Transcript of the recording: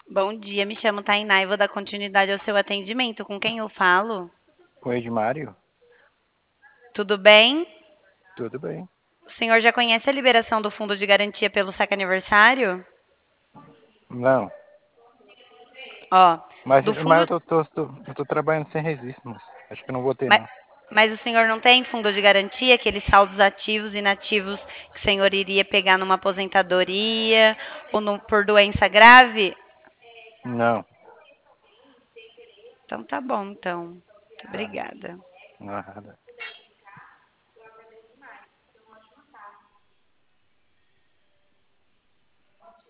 Bom dia, me chamo Tainá e vou dar continuidade ao seu atendimento. Com quem eu falo? Com Edmário? Tudo bem? Tudo bem. O senhor já conhece a liberação do fundo de garantia pelo saque aniversário? Não, Ó, mas, do mas fundo. eu tô trabalhando sem registro, moço. Acho que eu não vou ter, Mas, não. mas o senhor não tem fundo de garantia, aqueles saldos ativos e inativos que o senhor iria pegar numa aposentadoria ou por doença grave? Não, Então tá bom, então. Muito tá. obrigada. Nada.